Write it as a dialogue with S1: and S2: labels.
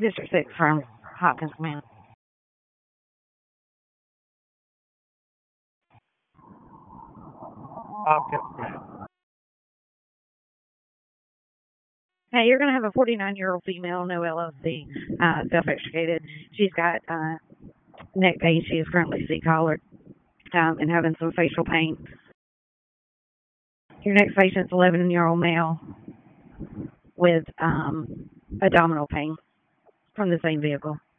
S1: District 6 from Hopkins Command. Hey, you're going to have a 49-year-old female, no LLC, self-extricated. She's got neck pain. She is currently C-collared and having some facial pain. Your next patient's 11-year-old male with abdominal pain from the same vehicle.